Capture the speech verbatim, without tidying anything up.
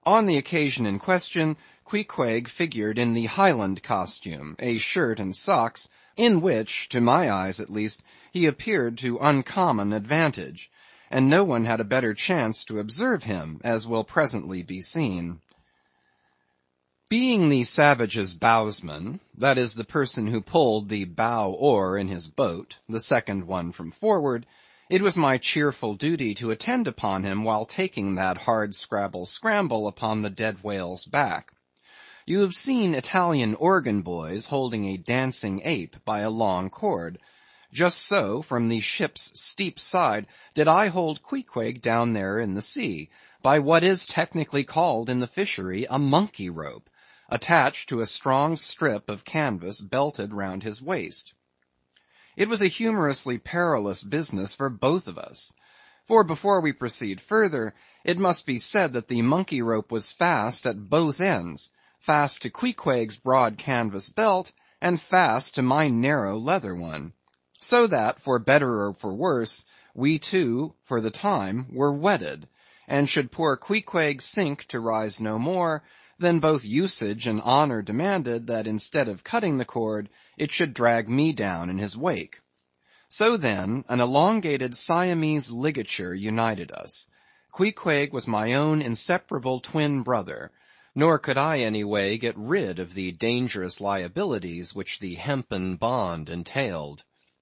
On the occasion in question, Queequeg figured in the Highland costume, a shirt and socks, in which, to my eyes at least, he appeared to uncommon advantage; and no one had a better chance to observe him, as will presently be seen. Being the savage's bowsman, that is, the person who pulled the bow oar in his boat, the second one from forward, it was my cheerful duty to attend upon him while taking that hard scrabble scramble upon the dead whale's back. You have seen Italian organ boys holding a dancing ape by a long cord. Just so, from the ship's steep side, did I hold Queequeg down there in the sea, by what is technically called in the fishery a monkey rope, attached to a strong strip of canvas belted round his waist. It was a humorously perilous business for both of us; for before we proceed further, it must be said that the monkey rope was fast at both ends, fast to Queequeg's broad canvas belt, and fast to my narrow leather one; so that, for better or for worse, we two, for the time, were wedded; and should poor Queequeg sink to rise no more, then both usage and honor demanded that instead of cutting the cord, it should drag me down in his wake. So then, an elongated Siamese ligature united us. Queequeg was my own inseparable twin brother, nor could I any way get rid of the dangerous liabilities which the hempen bond entailed.